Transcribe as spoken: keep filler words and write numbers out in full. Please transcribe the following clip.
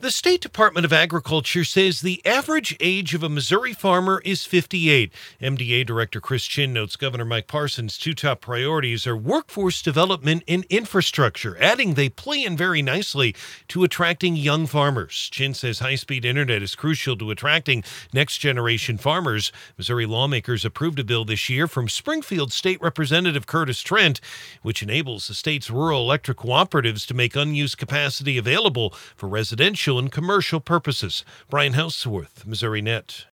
The State Department of Agriculture says the average age of a Missouri farmer is fifty-eight. M D A Director Chris Chin notes Governor Mike Parson's two top priorities are workforce development and infrastructure, adding they play in very nicely to attracting young farmers. Chin says high-speed internet is crucial to attracting next-generation farmers. Missouri lawmakers approved a bill this year from Springfield State Representative Curtis Trent, which enables the state's rural electric cooperatives to make unused capacity available for residential and commercial purposes. Brian Houseworth, Missouri Net.